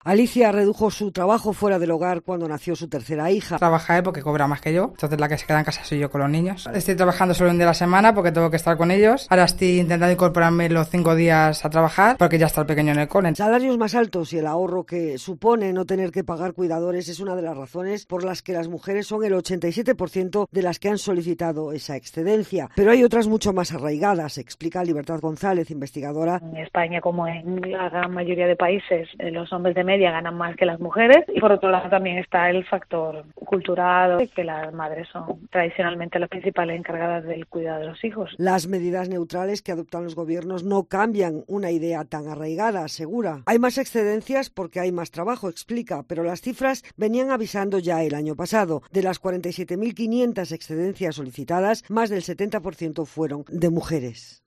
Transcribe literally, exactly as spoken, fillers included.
Alicia redujo su trabajo fuera del hogar cuando nació su tercera hija. Trabaja él porque cobra más que yo, entonces la que se queda en casa soy yo con los niños. Estoy trabajando solo un día a la semana porque tengo que estar con ellos. Ahora estoy intentando incorporarme los cinco días a trabajar porque ya está el pequeño en el cole. Salarios más altos y el ahorro que supone no tener que pagar cuidadores es una de las razones por las que las mujeres son el ochenta y siete por ciento de las que han solicitado esa excedencia. Pero hay otras mucho más arraigadas, explica Libertad González, investigadora. En España, como en la gran mayoría de países, los hombres de media ganan más que las mujeres, y por otro lado también está el factor cultural, que las madres son tradicionalmente las principales encargadas del cuidado de los hijos. Las medidas neutrales que adoptan los gobiernos no cambian una idea tan arraigada, asegura. Hay más excedencias porque hay más trabajo, explica, pero las cifras venían avisando ya el año pasado. De las cuarenta y siete mil quinientas excedencias solicitadas, más del setenta por ciento fueron de mujeres.